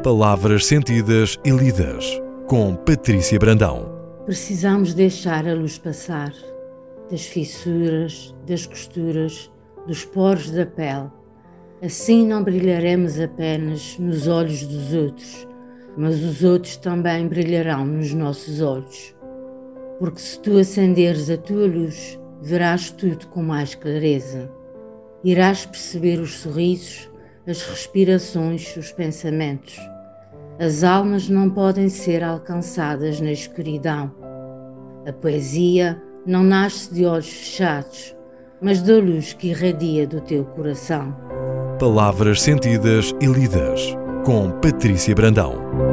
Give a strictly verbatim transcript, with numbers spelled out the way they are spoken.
Palavras sentidas e lidas, com Patrícia Brandão. Precisamos deixar a luz passar, das fissuras, das costuras, dos poros da pele. Assim não brilharemos apenas nos olhos dos outros, mas os outros também brilharão nos nossos olhos. Porque se tu acenderes a tua luz, verás tudo com mais clareza. Irás perceber os sorrisos, as respirações, os pensamentos. As almas não podem ser alcançadas na escuridão. A poesia não nasce de olhos fechados, mas da luz que irradia do teu coração. Palavras sentidas e lidas, com Patrícia Brandão.